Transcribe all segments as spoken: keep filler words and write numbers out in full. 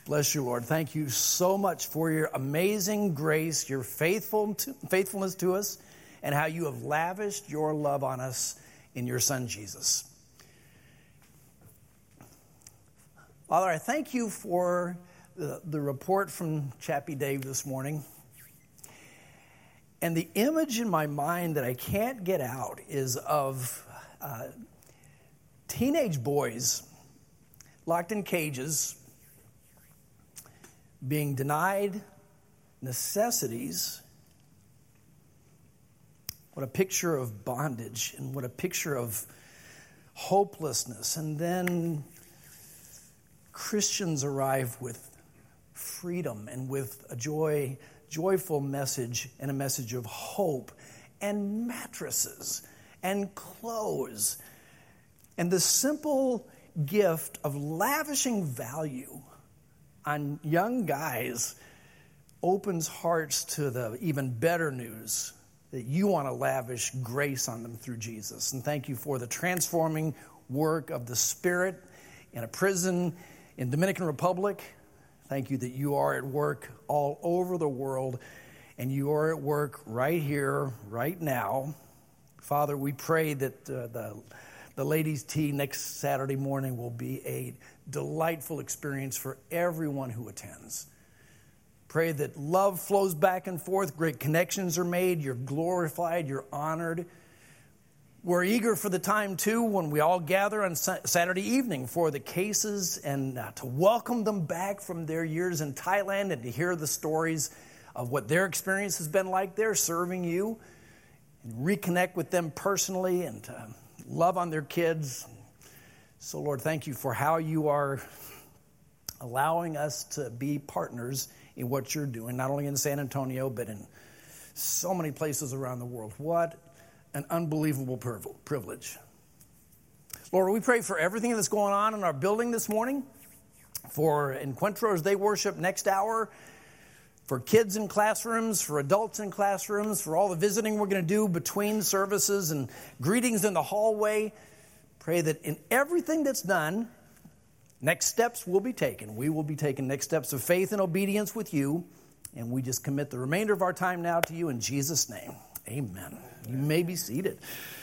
Bless you, Lord. Thank you so much for your amazing grace, your faithful to, faithfulness to us, and how you have lavished your love on us in your Son, Jesus. Father, I thank you for the, the report from Chappie Dave this morning. And the image in my mind that I can't get out is of uh, teenage boys locked in cages, being denied necessities. What a picture of bondage, and what a picture of hopelessness. And then Christians arrive with freedom and with a joy, joyful message and a message of hope, and mattresses and clothes, and the simple gift of lavishing value on young guys opens hearts to the even better news that you want to lavish grace on them through Jesus. And thank you for the transforming work of the Spirit in a prison in Dominican Republic. Thank you that you are at work all over the world, and you are at work right here, right now. Father, we pray that uh, the The ladies' tea next Saturday morning will be a delightful experience for everyone who attends. Pray that love flows back and forth, great connections are made, you're glorified, you're honored. We're eager for the time, too, when we all gather on Saturday evening for the cases and uh, to welcome them back from their years in Thailand and to hear the stories of what their experience has been like there serving you, and reconnect with them personally and to love on their kids. So, Lord, thank you for how you are allowing us to be partners in what you're doing, not only in San Antonio, but in so many places around the world. What an unbelievable privilege. Lord, we pray for everything that's going on in our building this morning, for Encuentro as they worship next hour, for kids in classrooms, for adults in classrooms, for all the visiting we're going to do between services and greetings in the hallway. Pray that in everything that's done, next steps will be taken. We will be taking next steps of faith and obedience with you, and we just commit the remainder of our time now to you in Jesus' name. Amen. You may be seated.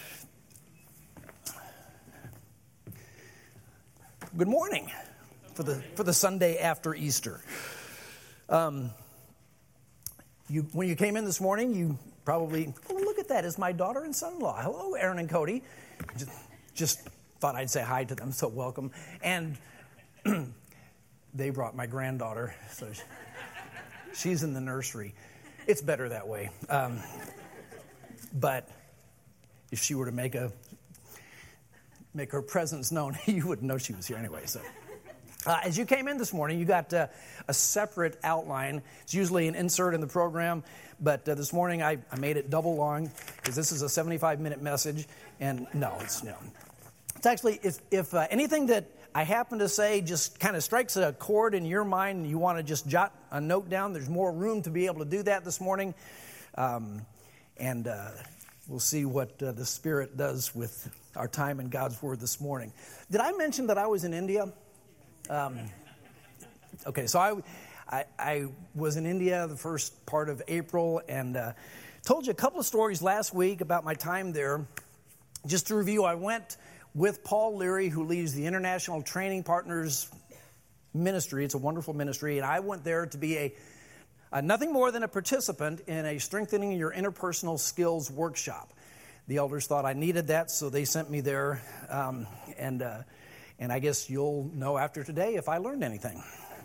Good morning for the for the Sunday after Easter. Um, You, when you came in this morning, you probably, oh, look at that, it's my daughter and son-in-law. Hello, Aaron and Cody. Just, just thought I'd say hi to them, so welcome. And they brought my granddaughter, so she, she's in the nursery. It's better that way. Um, but if she were to make a make her presence known, you wouldn't know she was here anyway, so. Uh, as you came in this morning, you got uh, a separate outline. It's usually an insert in the program, but uh, this morning I, I made it double long because this is a seventy-five minute message, and no, it's no. It's actually, if, if uh, anything that I happen to say just kind of strikes a chord in your mind and you want to just jot a note down, there's more room to be able to do that this morning, um, and uh, we'll see what uh, the Spirit does with our time in God's Word this morning. Did I mention that I was in India? Um, okay, so I, I, I was in India the first part of April, and uh, told you a couple of stories last week about my time there. Just to review, I went with Paul Leary, who leads the International Training Partners Ministry. It's a wonderful ministry, and I went there to be a, a nothing more than a participant in a Strengthening Your Interpersonal Skills workshop. The elders thought I needed that, so they sent me there, um, and uh, And I guess you'll know after today if I learned anything.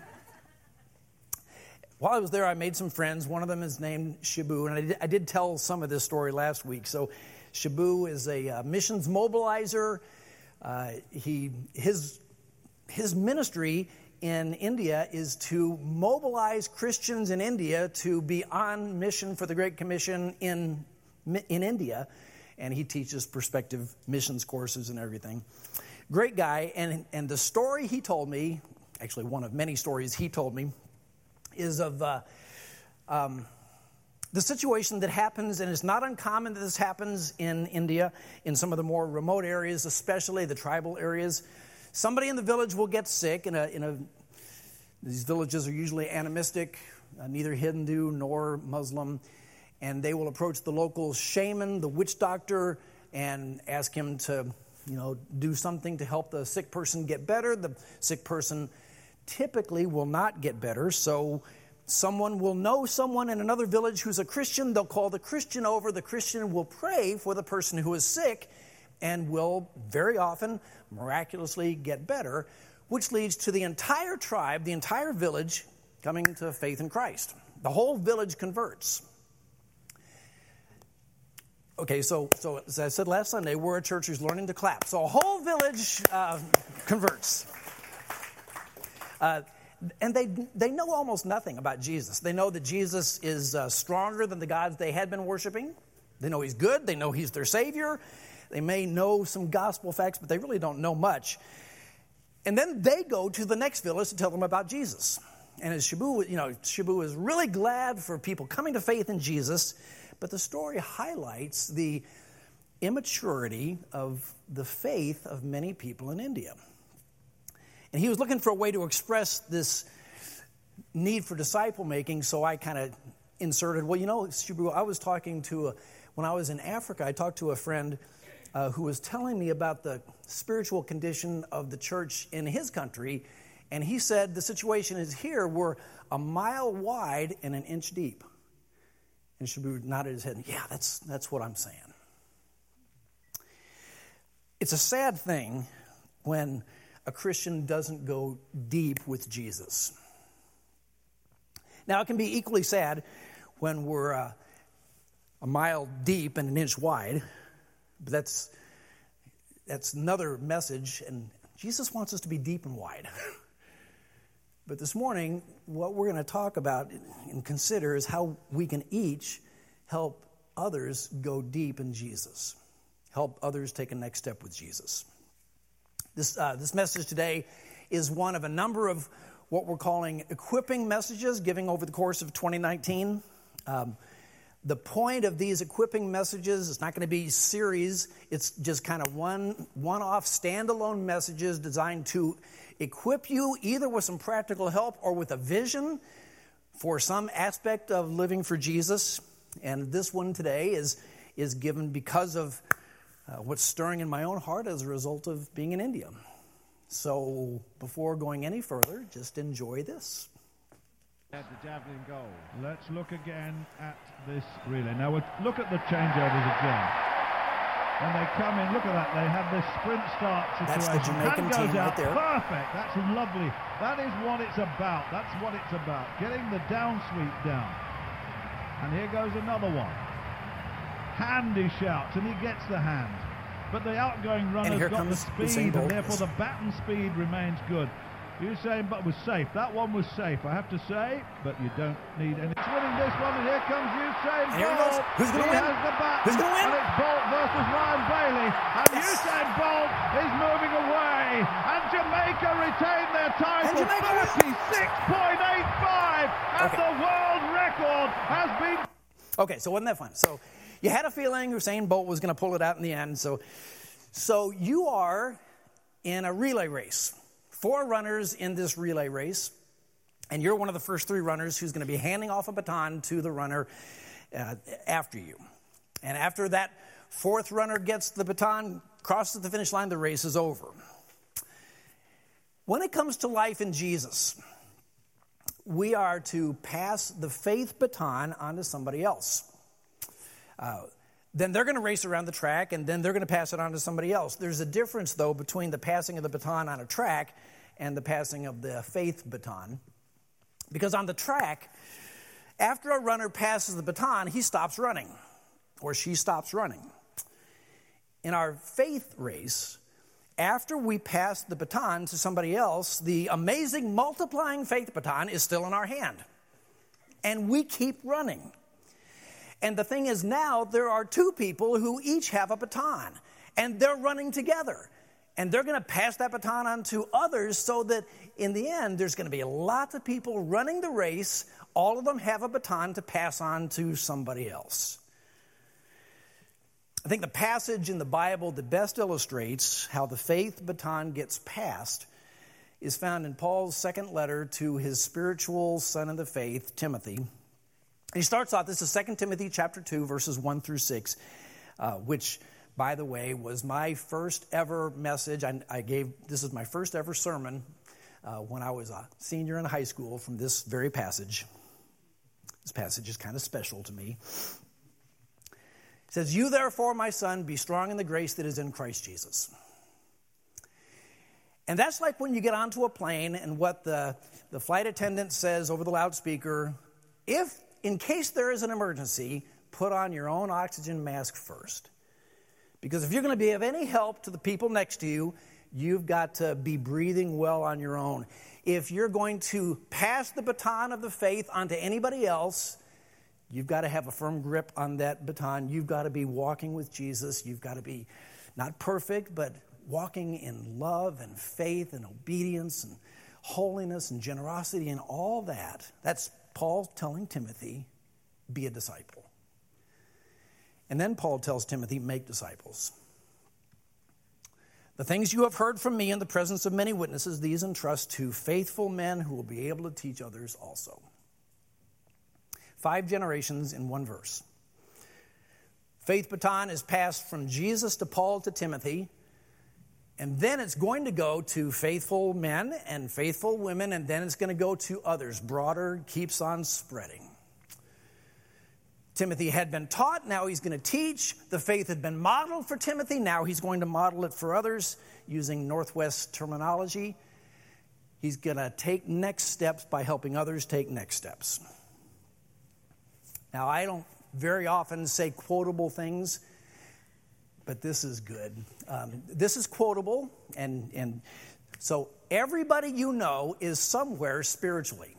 While I was there, I made some friends. One of them is named Shibu, and I did, I did tell some of this story last week. So Shibu is a uh, missions mobilizer. Uh, he his his ministry in India is to mobilize Christians in India to be on mission for the Great Commission in in India, and he teaches prospective missions courses and everything. Great guy, and and the story he told me, actually one of many stories he told me, is of uh, um, the situation that happens, and it's not uncommon that this happens in India, in some of the more remote areas, especially the tribal areas. Somebody in the village will get sick in a in a These villages are usually animistic, uh, neither Hindu nor Muslim, and they will approach the local shaman, the witch doctor, and ask him to, you know, do something to help the sick person get better. The sick person typically will not get better, so someone will know someone in another village who's a Christian. They'll call the Christian over. The Christian will pray for the person who is sick and will very often miraculously get better, which leads to the entire tribe, the entire village, coming to faith in Christ. The whole village converts. Okay, so, so as I said last Sunday, we're a church who's learning to clap. So a whole village uh, converts. Uh, and they they know almost nothing about Jesus. They know that Jesus is uh, stronger than the gods they had been worshiping. They know he's good. They know he's their Savior. They may know some gospel facts, but they really don't know much. And then they go to the next village to tell them about Jesus. And as Shabu, you know, Shabu is really glad for people coming to faith in Jesus, but the story highlights the immaturity of the faith of many people in India. And he was looking for a way to express this need for disciple making, so I kind of inserted, well, you know, Shabu, I was talking to, a, when I was in Africa, I talked to a friend uh, who was telling me about the spiritual condition of the church in his country, and he said the situation is here, we're a mile wide and an inch deep. And Shabu nodded his head, yeah, that's that's what I'm saying. It's a sad thing when a Christian doesn't go deep with Jesus. Now, it can be equally sad when we're uh, a mile deep and an inch wide, but that's that's another message, and Jesus wants us to be deep and wide. But this morning, what we're going to talk about and consider is how we can each help others go deep in Jesus, help others take a next step with Jesus. This uh, this message today is one of a number of what we're calling equipping messages, giving over the course of twenty nineteen. Um, the point of these equipping messages is not going to be series. It's just kind of one one-off standalone messages designed to equip you either with some practical help or with a vision for some aspect of living for Jesus. And this one today is is given because of Uh, what's stirring in my own heart as a result of being in India. So before going any further, just enjoy this. At the javelin goal. Let's look again at this relay. Now we'll look at the changeovers again. When they come in, look at that. They have this sprint start situation. That's the Jamaican Hand goes team out. right there. Perfect. That's lovely. That is what it's about. That's what it's about. Getting the down sweep down. And here goes another one. Hand, he shouts, and he gets the hand. But the outgoing runner's got the speed, and therefore the baton speed remains good. Usain Bolt was safe. That one was safe, I have to say, but you don't need any. It's winning this one, and here comes Usain Bolt. Who's going to win? Has the baton, Who's going to win? And it's Bolt versus Ryan Bailey. And yes. Usain Bolt is moving away. And Jamaica retain their title. thirty-six point eight five. And okay. the world record has been... Okay, so wasn't that fun? So you had a feeling Usain Bolt was going to pull it out in the end. So, so you are in a relay race. Four runners in this relay race. And you're one of the first three runners who's going to be handing off a baton to the runner uh, after you. And after that fourth runner gets the baton, crosses the finish line, the race is over. When it comes to life in Jesus, we are to pass the faith baton on to somebody else. Uh, then they're going to race around the track, and then they're going to pass it on to somebody else. There's a difference, though, between the passing of the baton on a track and the passing of the faith baton. Because on the track, after a runner passes the baton, he stops running, or she stops running. In our faith race, after we pass the baton to somebody else, the amazing multiplying faith baton is still in our hand. And we keep running. And the thing is, now there are two people who each have a baton, and they're running together. And they're going to pass that baton on to others so that in the end, there's going to be lots of people running the race. All of them have a baton to pass on to somebody else. I think the passage in the Bible that best illustrates how the faith baton gets passed is found in Paul's second letter to his spiritual son of the faith, Timothy. He starts off, this is Second Timothy chapter two, verses one through six, uh, which, by the way, was my first ever message. I, I gave, this is my first ever sermon uh, when I was a senior in high school from this very passage. This passage is kind of special to me. It says, "You therefore, my son, be strong in the grace that is in Christ Jesus." And that's like when you get onto a plane and what the, the flight attendant says over the loudspeaker, if, in case there is an emergency, put on your own oxygen mask first. Because if you're going to be of any help to the people next to you, you've got to be breathing well on your own. If you're going to pass the baton of the faith onto anybody else, you've got to have a firm grip on that baton. You've got to be walking with Jesus. You've got to be not perfect, but walking in love and faith and obedience and holiness and generosity and all that. That's Paul telling Timothy, be a disciple. And then Paul tells Timothy, make disciples. The things you have heard from me in the presence of many witnesses, these entrust to faithful men who will be able to teach others also. Five generations in one verse. Faith baton is passed from Jesus to Paul to Timothy, and then it's going to go to faithful men and faithful women, and then it's going to go to others. Broader, keeps on spreading. Timothy had been taught, now he's going to teach. The faith had been modeled for Timothy, now he's going to model it for others using Northwest terminology. He's going to take next steps by helping others take next steps. Now, I don't very often say quotable things, but this is good. Um, this is quotable, and, and so everybody you know is somewhere spiritually.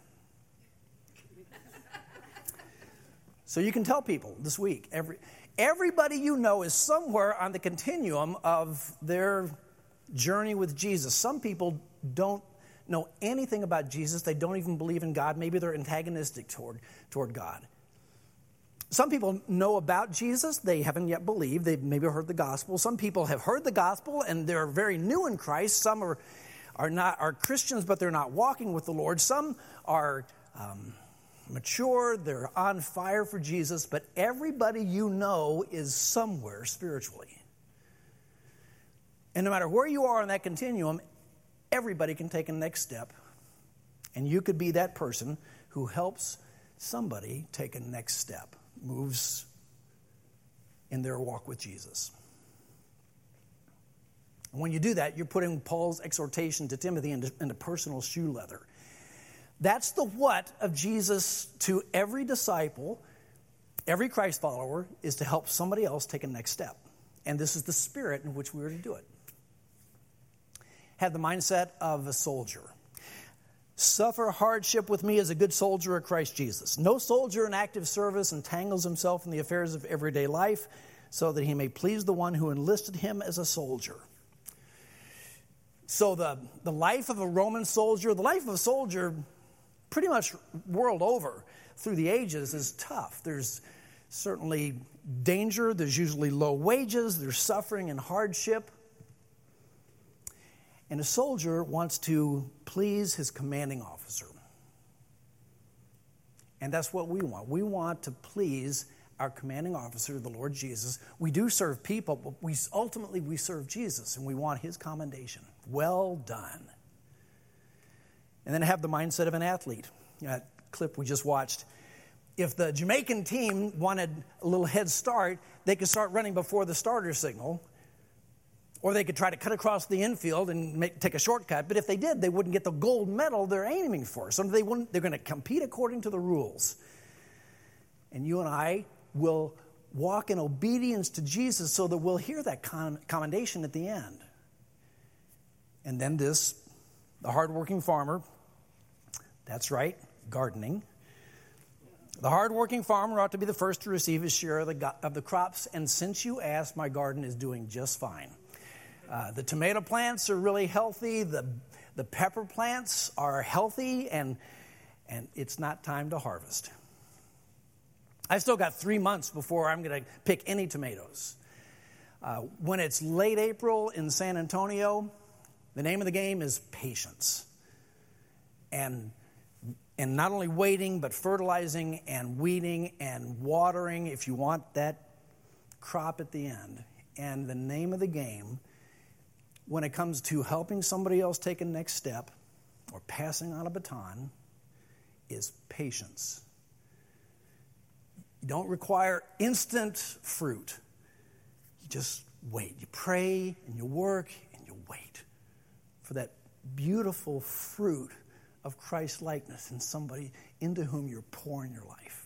So you can tell people this week, every everybody you know is somewhere on the continuum of their journey with Jesus. Some people don't know anything about Jesus. They don't even believe in God. Maybe they're antagonistic toward, toward God. Some people know about Jesus. They haven't yet believed. They've maybe heard the gospel. Some people have heard the gospel and they're very new in Christ. Some are are not are Christians, but they're not walking with the Lord. Some are um, mature. They're on fire for Jesus. But everybody you know is somewhere spiritually. And no matter where you are on that continuum, everybody can take a next step. And you could be that person who helps somebody take a next step. Moves in their walk with Jesus. And when you do that, you're putting Paul's exhortation to Timothy into, into personal shoe leather. That's the what of Jesus to every disciple, every Christ follower, is to help somebody else take a next step. And this is the spirit in which we are to do it. Have the mindset of a soldier. Suffer hardship with me as a good soldier of Christ Jesus. No soldier in active service entangles himself in the affairs of everyday life so that he may please the one who enlisted him as a soldier. So the, the life of a Roman soldier, the life of a soldier pretty much world over through the ages is tough. There's certainly danger. There's usually low wages. There's suffering and hardship. And a soldier wants to please his commanding officer. And that's what we want. We want to please our commanding officer, the Lord Jesus. We do serve people, but we ultimately we serve Jesus, and we want his commendation. Well done. And then have the mindset of an athlete. That clip we just watched. If the Jamaican team wanted a little head start, they could start running before the starter signal. Or they could try to cut across the infield and make, take a shortcut. But if they did, they wouldn't get the gold medal they're aiming for. So they wouldn't, they're going to compete according to the rules. And you and I will walk in obedience to Jesus so that we'll hear that con- commendation at the end. And then this, the hardworking farmer, that's right, gardening. The hardworking farmer ought to be the first to receive his share of the, of the crops. And since you asked, my garden is doing just fine. Uh, the tomato plants are really healthy. The the pepper plants are healthy, and and it's not time to harvest. I've still got three months before I'm going to pick any tomatoes. Uh, when it's late April in San Antonio, the name of the game is patience. and and not only waiting, but fertilizing and weeding and watering if you want that crop at the end. And the name of the game, when it comes to helping somebody else take a next step or passing on a baton, is patience. You don't require instant fruit. You just wait. You pray and you work and you wait for that beautiful fruit of Christ's likeness in somebody into whom you're pouring your life.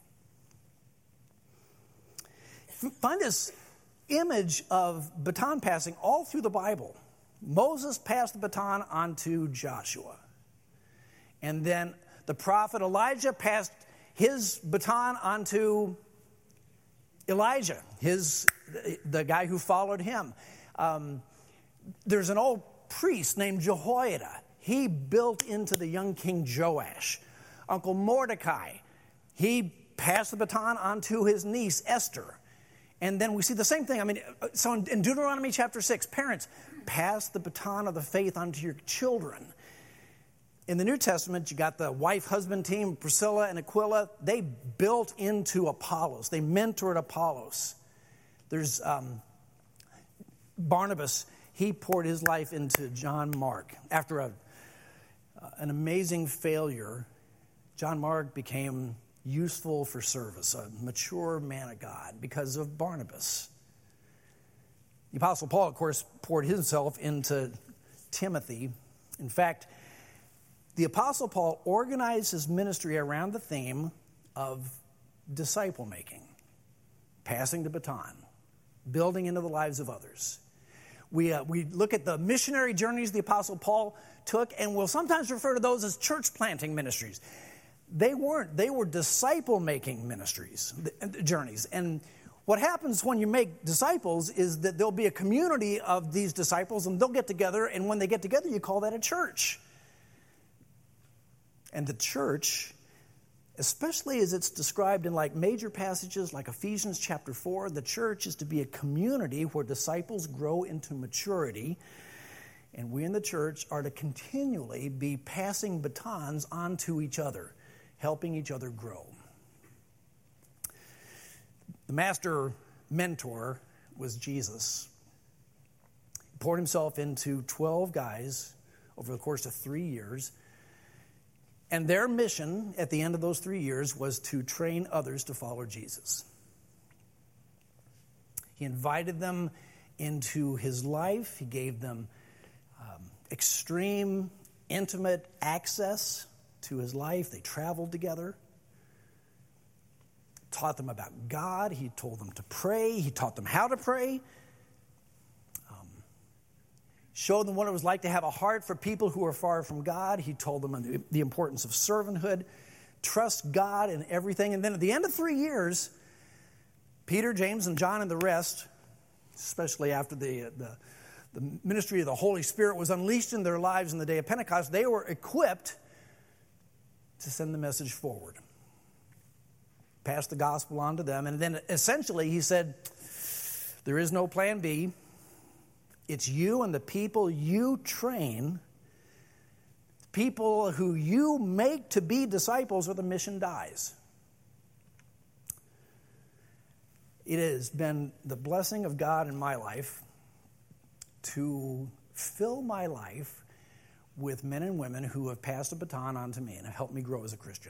Find this image of baton passing all through the Bible. Moses passed the baton on to Joshua. And then the prophet Elijah passed his baton on to Elijah, his, the guy who followed him. Um, there's an old priest named Jehoiada. He built into the young King Joash. Uncle Mordecai, he passed the baton on to his niece Esther. And then we see the same thing. I mean, so in Deuteronomy chapter six, parents, pass the baton of the faith onto your children. In the New Testament, you got the wife-husband team, Priscilla and Aquila. They built into Apollos. They mentored Apollos. There's um, Barnabas. He poured his life into John Mark. After a, uh, an amazing failure, John Mark became useful for service, a mature man of God because of Barnabas. The Apostle Paul, of course, poured himself into Timothy. In fact, the Apostle Paul organized his ministry around the theme of disciple making, passing the baton, building into the lives of others. We, uh, we look at the missionary journeys the Apostle Paul took, and we'll sometimes refer to those as church planting ministries. They weren't. They were disciple-making ministries, journeys. And what happens when you make disciples is that there'll be a community of these disciples, and they'll get together, and when they get together, you call that a church. And the church, especially as it's described in like major passages like Ephesians chapter four, the church is to be a community where disciples grow into maturity. And we in the church are to continually be passing batons on to each other, helping each other grow. The master mentor was Jesus. He poured himself into twelve guys over the course of three years. And their mission at the end of those three years was to train others to follow Jesus. He invited them into his life. He gave them um, extreme, intimate access to his life. They traveled together. Taught them about God. He told them to pray. He taught them how to pray. Um, showed them what it was like to have a heart for people who are far from God. He told them the, the importance of servanthood. Trust God in everything. And then at the end of three years, Peter, James, and John and the rest, especially after the, the, the ministry of the Holy Spirit was unleashed in their lives in the day of Pentecost, they were equipped to send the message forward. Pass the gospel on to them. And then essentially he said, there is no plan B. It's you and the people you train, people who you make to be disciples, or the mission dies. It has been the blessing of God in my life to fill my life with men and women who have passed a baton on to me and have helped me grow as a Christian.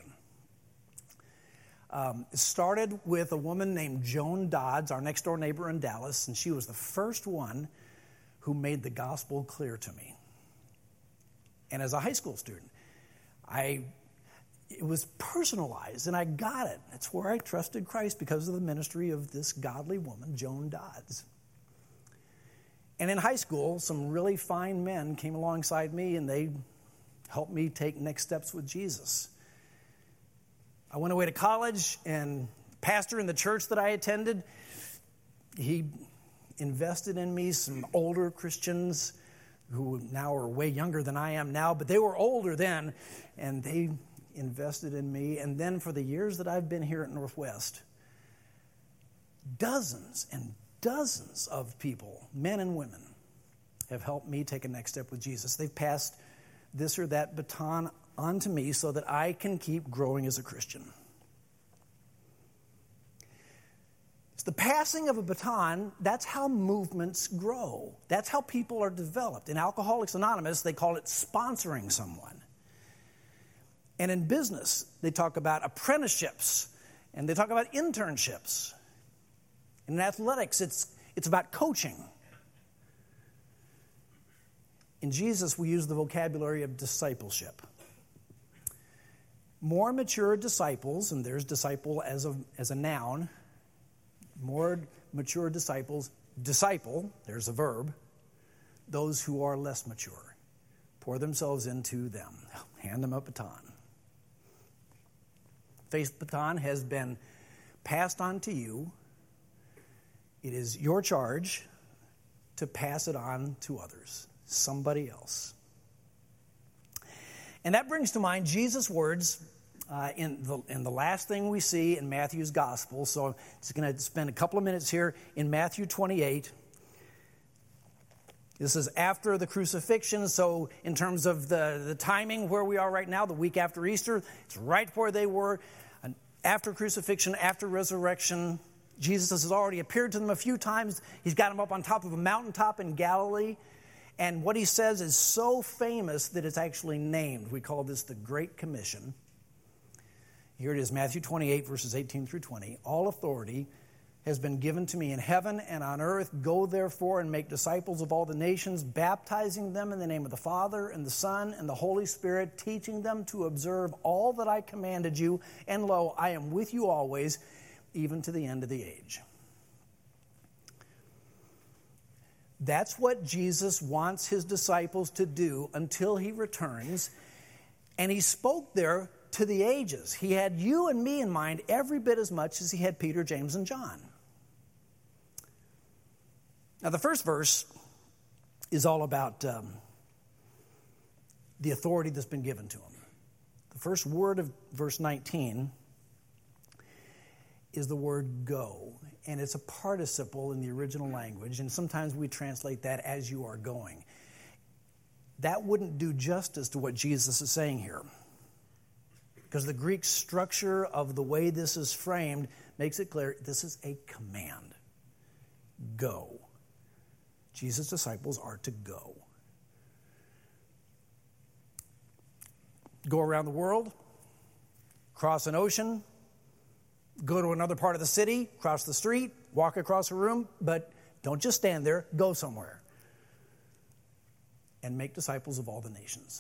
Um, it started with a woman named Joan Dodds, our next door neighbor in Dallas, and she was the first one who made the gospel clear to me. And as a high school student, I it was personalized, and I got it. That's where I trusted Christ, because of the ministry of this godly woman, Joan Dodds. And in high school, some really fine men came alongside me, and they helped me take next steps with Jesus. I went away to college, and the pastor in the church that I attended, he invested in me, some older Christians who now are way younger than I am now, but they were older then, and they invested in me. And then for the years that I've been here at Northwest, dozens and dozens of people, men and women, have helped me take a next step with Jesus. They've passed this or that baton onto me so that I can keep growing as a Christian. It's the passing of a baton. That's how movements grow. That's how people are developed. In Alcoholics Anonymous, they call it sponsoring someone. And in business, they talk about apprenticeships, and they talk about internships. In athletics, it's, it's about coaching. In Jesus, we use the vocabulary of discipleship. More mature disciples, and there's disciple as a, as a noun, more mature disciples, disciple, there's a verb, those who are less mature, pour themselves into them, hand them a baton. Faith baton has been passed on to you. It is your charge to pass it on to others, somebody else. And that brings to mind Jesus' words uh, in, the, in the last thing we see in Matthew's gospel. So I'm just going to spend a couple of minutes here in Matthew twenty-eight. This is after the crucifixion, so in terms of the, the timing where we are right now, the week after Easter, it's right where they were. And after crucifixion, after resurrection, Jesus has already appeared to them a few times. He's got them up on top of a mountaintop in Galilee. And what he says is so famous that it's actually named. We call this the Great Commission. Here it is, Matthew twenty-eight, verses eighteen through twenty. All authority has been given to me in heaven and on earth. Go therefore and make disciples of all the nations, baptizing them in the name of the Father and the Son and the Holy Spirit, teaching them to observe all that I commanded you. And lo, I am with you always, even to the end of the age. That's what Jesus wants his disciples to do until he returns. And he spoke there to the ages. He had you and me in mind every bit as much as he had Peter, James, and John. Now, the first verse is all about um, the authority that's been given to him. The first word of verse nineteen is the word go. And it's a participle in the original language, and sometimes we translate that as you are going. That wouldn't do justice to what Jesus is saying here, because the Greek structure of the way this is framed makes it clear this is a command. Go. Jesus' disciples are to go. Go around the world, cross an ocean, go to another part of the city, cross the street, walk across a room, but don't just stand there, go somewhere. And make disciples of all the nations.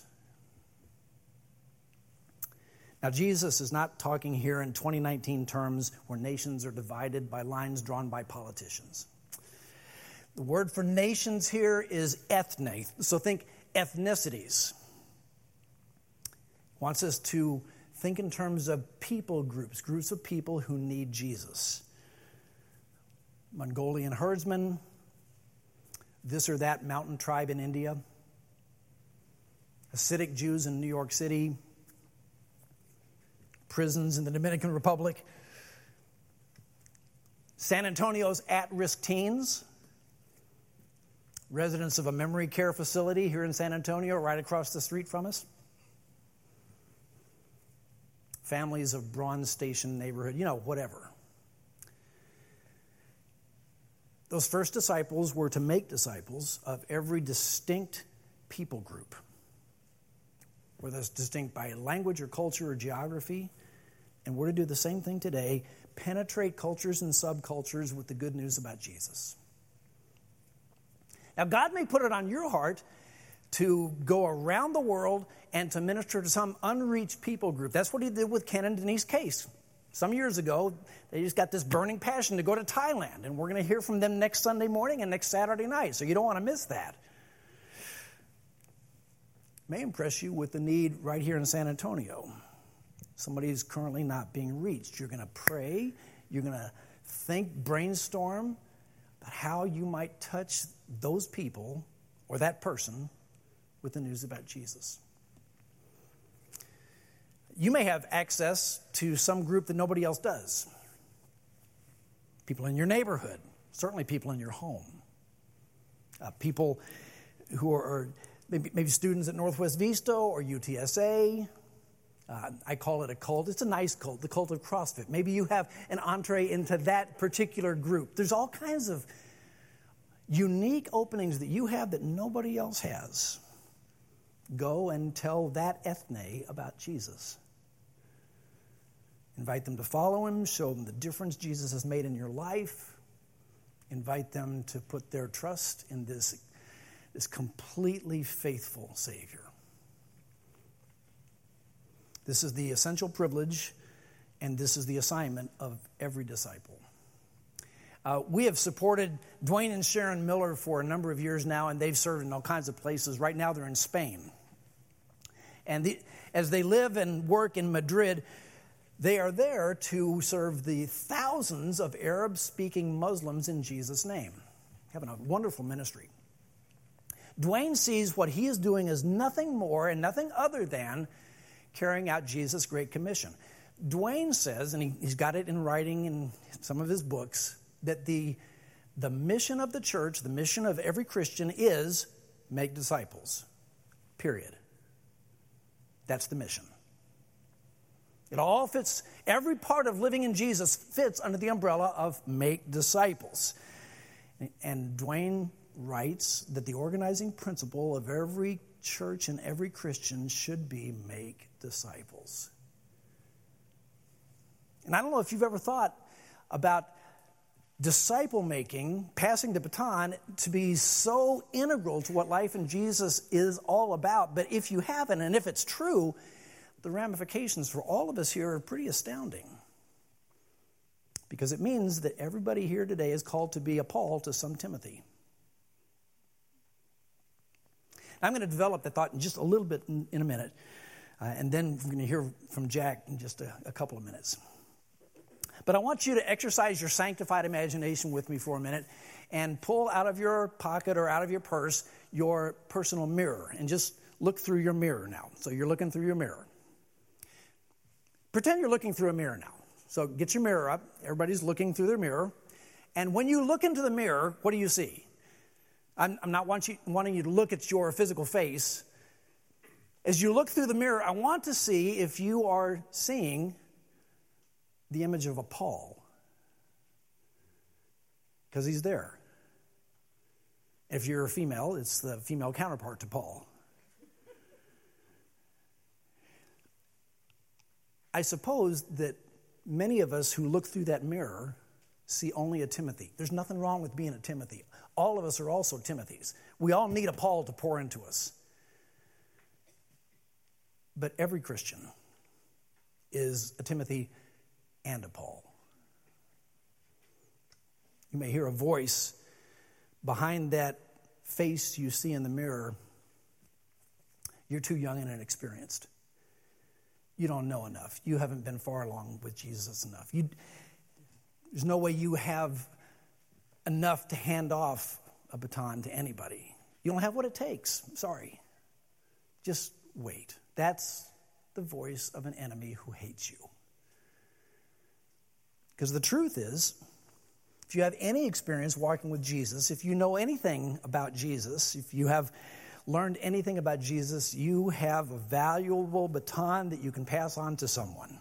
Now, Jesus is not talking here in twenty nineteen terms where nations are divided by lines drawn by politicians. The word for nations here is ethne, so think ethnicities. Wants us to think in terms of people groups, groups of people who need Jesus. Mongolian herdsmen, this or that mountain tribe in India, Hasidic Jews in New York City, prisons in the Dominican Republic, San Antonio's at-risk teens, residents of a memory care facility here in San Antonio right across the street from us, families of Bronze Station neighborhood, you know, whatever. Those first disciples were to make disciples of every distinct people group, whether it's distinct by language or culture or geography. And we're to do the same thing today, penetrate cultures and subcultures with the good news about Jesus. Now, God may put it on your heart to go around the world and to minister to some unreached people group. That's what he did with Ken and Denise Case. Some years ago, they just got this burning passion to go to Thailand, and we're going to hear from them next Sunday morning and next Saturday night, so you don't want to miss that. It may impress you with the need right here in San Antonio. Somebody is currently not being reached. You're going to pray. You're going to think, brainstorm about how you might touch those people or that person with the news about Jesus. You may have access to some group that nobody else does. People in your neighborhood, certainly people in your home. Uh, people who are maybe, maybe students at Northwest Vista or U T S A, Uh, I call it a cult. It's a nice cult, the cult of CrossFit. Maybe you have an entree into that particular group. There's all kinds of unique openings that you have that nobody else has. Go and tell that ethne about Jesus. Invite them to follow him, show them the difference Jesus has made in your life. Invite them to put their trust in this, this completely faithful Savior. This is the essential privilege, and this is the assignment of every disciple. Uh, we have supported Dwayne and Sharon Miller for a number of years now, and they've served in all kinds of places. Right now they're in Spain. And the, as they live and work in Madrid, they are there to serve the thousands of Arab-speaking Muslims in Jesus' name, having a wonderful ministry. Dwayne sees what he is doing as nothing more and nothing other than carrying out Jesus' Great Commission. Dwayne says, and he, he's got it in writing in some of his books, that the, the mission of the church, the mission of every Christian is make disciples, period. That's the mission. It all fits, every part of living in Jesus fits under the umbrella of make disciples. And Dwayne writes that the organizing principle of every church and every Christian should be make disciples. And I don't know if you've ever thought about disciple making, passing the baton, to be so integral to what life in Jesus is all about. But if you haven't, and if it's true, the ramifications for all of us here are pretty astounding. Because it means that everybody here today is called to be a Paul to some Timothy. I'm going to develop that thought in just a little bit in, in a minute. Uh, and then we're going to hear from Jack in just a, a couple of minutes. But I want you to exercise your sanctified imagination with me for a minute and pull out of your pocket or out of your purse your personal mirror and just look through your mirror now. So you're looking through your mirror. Pretend you're looking through a mirror now. So get your mirror up. Everybody's looking through their mirror. And when you look into the mirror, what do you see? I'm, I'm not want you, wanting you to look at your physical face. As you look through the mirror, I want to see if you are seeing the image of a Paul. Because he's there. If you're a female, it's the female counterpart to Paul. I suppose that many of us who look through that mirror see only a Timothy. There's nothing wrong with being a Timothy. All of us are also Timothys. We all need a Paul to pour into us. But every Christian is a Timothy and a Paul. You may hear a voice behind that face you see in the mirror. You're too young and inexperienced. You don't know enough. You haven't been far along with Jesus enough. You, there's no way you have enough to hand off a baton to anybody. You don't have what it takes. I'm sorry. Just wait. That's the voice of an enemy who hates you. Because the truth is, if you have any experience walking with Jesus, if you know anything about Jesus, if you have learned anything about Jesus, you have a valuable baton that you can pass on to someone.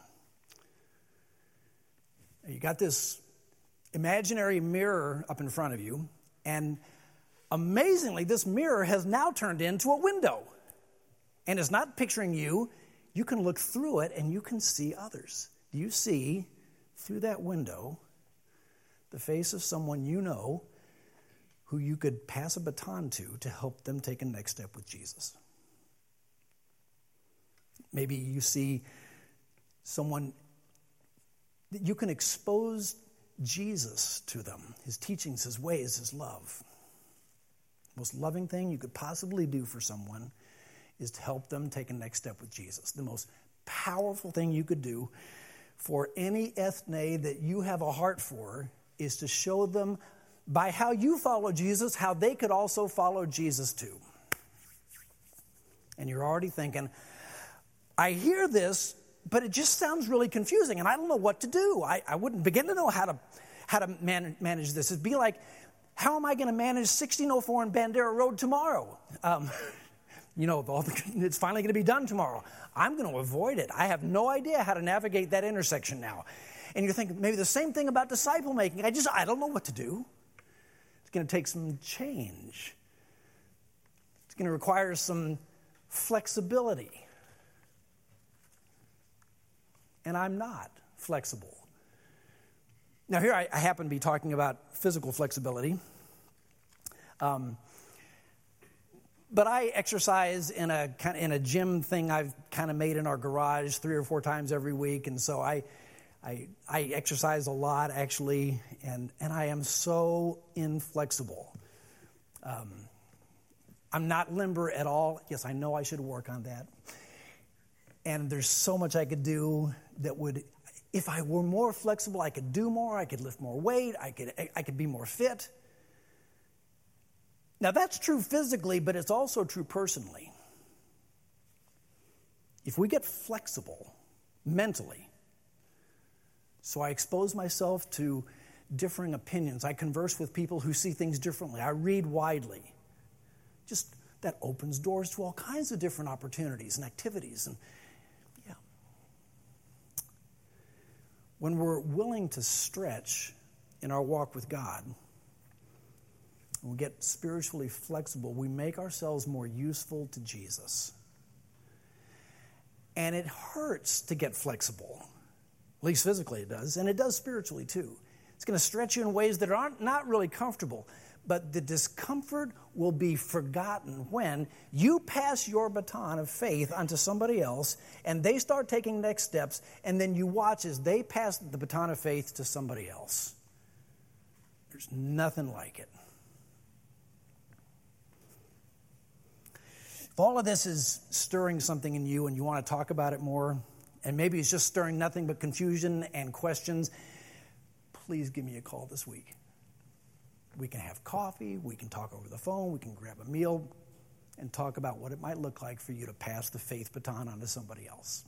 You got this imaginary mirror up in front of you, and amazingly, this mirror has now turned into a window. And it's not picturing you. You can look through it, and you can see others. Do you see, through that window, the face of someone you know who you could pass a baton to to help them take a next step with Jesus? Maybe you see someone that you can expose Jesus to them, his teachings, his ways, his love. The most loving thing you could possibly do for someone is to help them take a next step with Jesus. The most powerful thing you could do for any ethne that you have a heart for is to show them by how you follow Jesus, how they could also follow Jesus too. And you're already thinking, I hear this, but it just sounds really confusing, and I don't know what to do. I, I wouldn't begin to know how to how to man, manage this. It'd be like, how am I going to manage sixteen oh four and Bandera Road tomorrow? Um, You know, all the, it's finally going to be done tomorrow. I'm going to avoid it. I have no idea how to navigate that intersection now. And you're thinking, maybe the same thing about disciple making. I just, I don't know what to do. It's going to take some change. It's going to require some flexibility. And I'm not flexible. Now here I, I happen to be talking about physical flexibility. Um, but I exercise in a kind of, in a gym thing I've kind of made in our garage three or four times every week, and so I I, I exercise a lot actually, and and I am so inflexible. Um, I'm not limber at all. Yes, I know I should work on that. And there's so much I could do that would, if I were more flexible, I could do more. I could lift more weight. I could I could be more fit. Now, that's true physically, but it's also true personally. If we get flexible mentally, so I expose myself to differing opinions, I converse with people who see things differently, I read widely, just that opens doors to all kinds of different opportunities and activities. And yeah, when we're willing to stretch in our walk with God, we get spiritually flexible, we make ourselves more useful to Jesus. And it hurts to get flexible. At least physically it does, and it does spiritually too. It's going to stretch you in ways that aren't not really comfortable, but the discomfort will be forgotten when you pass your baton of faith onto somebody else, and they start taking next steps, and then you watch as they pass the baton of faith to somebody else. There's nothing like it. If all of this is stirring something in you and you want to talk about it more, and maybe it's just stirring nothing but confusion and questions, please give me a call this week. We can have coffee, we can talk over the phone, we can grab a meal and talk about what it might look like for you to pass the faith baton on to somebody else.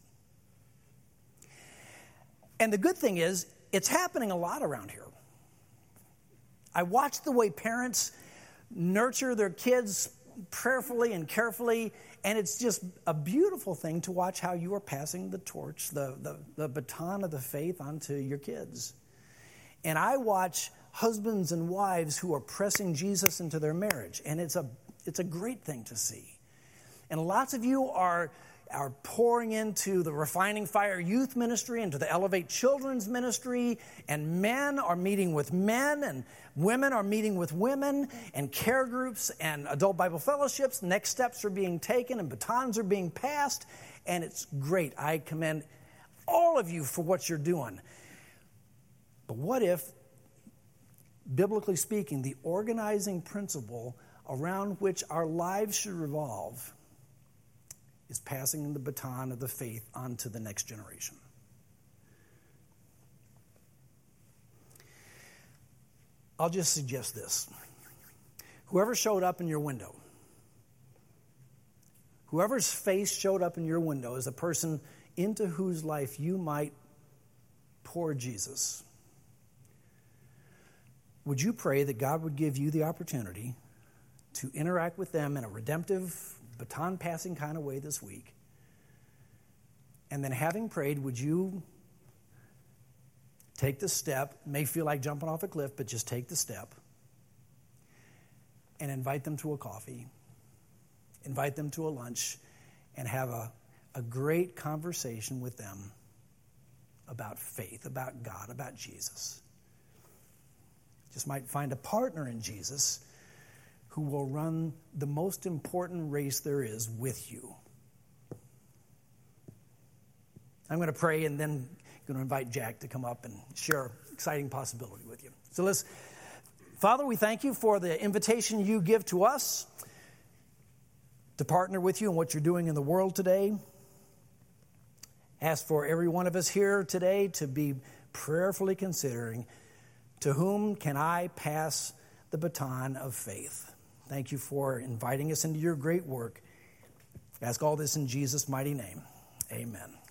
And the good thing is, it's happening a lot around here. I watch the way parents nurture their kids prayerfully and carefully, and it's just a beautiful thing to watch how you are passing the torch, the, the, the baton of the faith onto your kids. And I watch husbands and wives who are pressing Jesus into their marriage, and it's a it's a great thing to see. And lots of you are are pouring into the Refining Fire Youth Ministry, into the Elevate Children's Ministry, and men are meeting with men, and women are meeting with women, and care groups and adult Bible fellowships. Next steps are being taken, and batons are being passed, and it's great. I commend all of you for what you're doing. But what if, biblically speaking, the organizing principle around which our lives should revolve is passing the baton of the faith on to the next generation? I'll just suggest this. Whoever showed up in your window, whoever's face showed up in your window is a person into whose life you might pour Jesus. Would you pray that God would give you the opportunity to interact with them in a redemptive, baton-passing kind of way this week? And then having prayed, would you take the step, may feel like jumping off a cliff, but just take the step, and invite them to a coffee, invite them to a lunch, and have a, a great conversation with them about faith, about God, about Jesus. Just might find a partner in Jesus who will run the most important race there is with you. I'm going to pray and then I'm going to invite Jack to come up and share an exciting possibility with you. So let's, Father, we thank you for the invitation you give to us to partner with you in what you're doing in the world today. Ask for every one of us here today to be prayerfully considering, to whom can I pass the baton of faith? Thank you for inviting us into your great work. I ask all this in Jesus' mighty name. Amen.